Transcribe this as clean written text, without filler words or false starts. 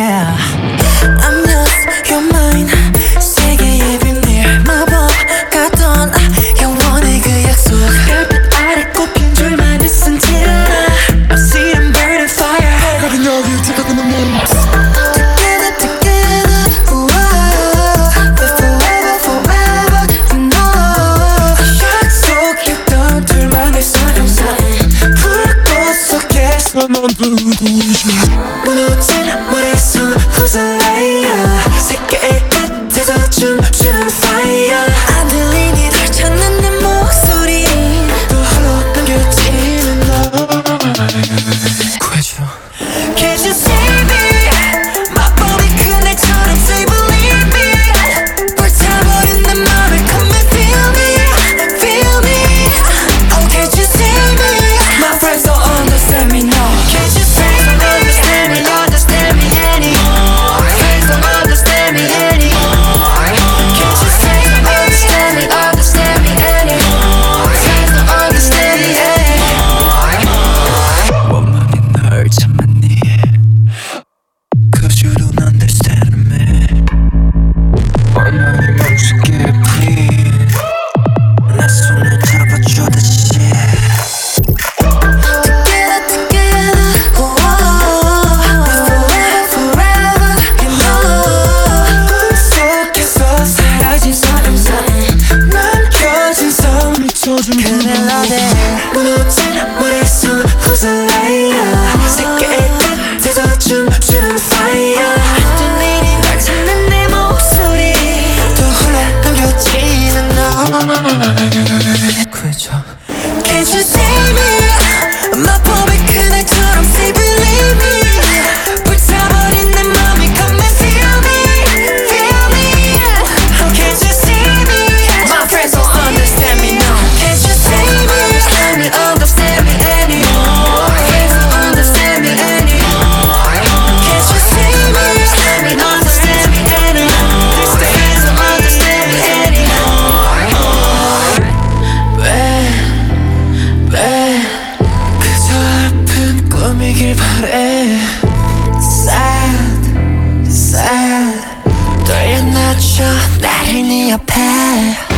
yeah. I'm yours, you're mine. 세계의 비밀 마법 같던 영원의 그 약속. 별빛 아래 꼽힌 줄만 있은 tonight. I see them burning fire. 가린 여기 지켜가는 몸. Together, together, whoa. But forever, forever, you know. 약속했던 둘만의 사랑사랑. 불꽃 속에서 넌 누구이지? 무너진 머릿속 후살라이야. 세계의 끝에서 춤추는 fire. 안 들리니 널 찾는 내 목소리. 또 홀로 남겨지는 너. 구해줘. Can't you see me? 마법이 그날처럼 say believe me. 불타버린 내 맘을 come and feel me. Feel me. Oh can't you see me? My friends don't understand me no. Can't you see me? Understand me, understand me anymore. Friends don't understand me anymore. Can't you see me? Understand me, understand me anymore. Friends don't understand me anymore. 원망이 널 참았니? Cause you don't understand me. 원망이 멈추게 please. 내 손을 잡아줘 다시. Together, together, whoa. Forever, forever, you know. 꿈속에서 사라진 사랑사랑. 남겨진 성 미쳐준 그 멜로디. 무너진 머릿속 후살라이야. 세계의 끝에서 춤추는 fire. 들리니 널 찾는 내 목소리. 또 홀로 남겨지는 너. 구해줘. Can't you see me? 마법의 그날처럼 say believe me. 불타버린 내 맘이 come and feel me. Feel me. Oh can't you see me? My friends don't understand me no. Can't you see me? Understand me, understand me anymore. Friends don't understand me anymore. Can't you see me? Understand me, understand me anymore. Friends don't understand me anymore. 왜 그저 아픈 꿈이길 바래. Sad, sad. 떨려 낮춰 나를 네 옆에.